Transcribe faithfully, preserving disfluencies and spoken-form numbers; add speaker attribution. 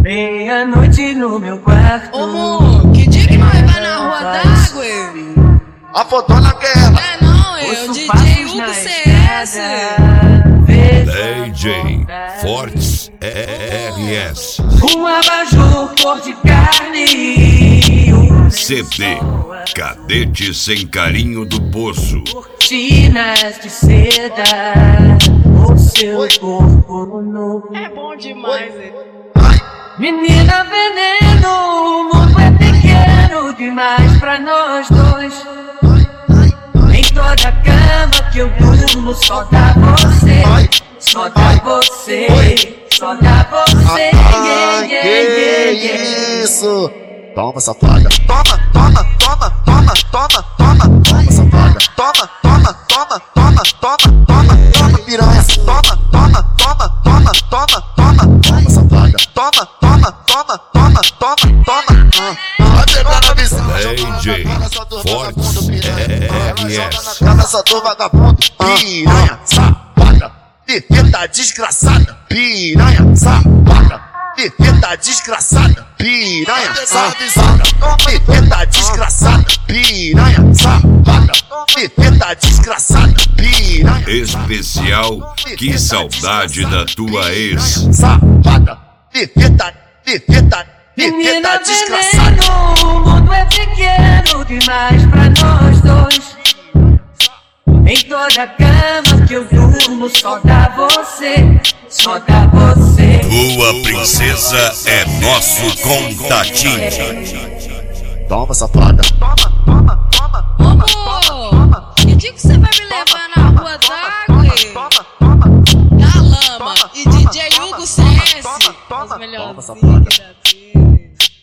Speaker 1: Meia-noite no meu quarto.
Speaker 2: Ô, amor, que dia que nós vai na rua d'água?
Speaker 3: A fotona que é ela.
Speaker 2: É não, é o D J Hugo C S.
Speaker 4: D J Fortes R S.
Speaker 1: Um abajur cor de carne. Um
Speaker 4: C D Cadete Sem Carinho do Poço.
Speaker 1: cortinas de seda. O seu corpo nu.
Speaker 2: É bom demais, hein?
Speaker 1: Menina veneno, o mundo é pequeno demais pra nós dois. Em toda cama que eu durmo só dá você, só dá você, só dá você.
Speaker 3: Ah,
Speaker 1: Yeah,
Speaker 3: que
Speaker 1: yeah, yeah, yeah.
Speaker 3: isso? Toma, safada. Toma, toma, toma, toma, toma, toma. Toma, safada. Toma, toma, toma, toma, toma, toma, toma, piranha. Toma, toma, toma, toma, toma, toma. Toma, safada. Toma, toma, toma, toma, toma, toma. Vai pegar na visão.
Speaker 4: D J Fortes R S.
Speaker 3: Cabeça do vagabundo, piranha, safada. Perfeita desgraçada, piranha, safada. Perfeita desgraçada, piranha, safada. Perfeita desgraçada, piranha, safada. Perfeita desgraçada, piranha.
Speaker 4: Especial Que Saudade da Tua Ex.
Speaker 3: Safada, perfeita, perfeita,
Speaker 1: Menina
Speaker 3: perfeita desgraçada.
Speaker 1: veneno, o mundo é pequeno demais pra nós dois. Em toda cama que eu durmo só dá você, só dá você.
Speaker 4: Tua princesa é nosso contatinho.
Speaker 3: Toma, safada. Toma, toma, toma,
Speaker 2: Ô, amor, que dia que você vai me levar na rua d'água? Da Lama e D J Hugo C S. Os melhorzinhos da vida.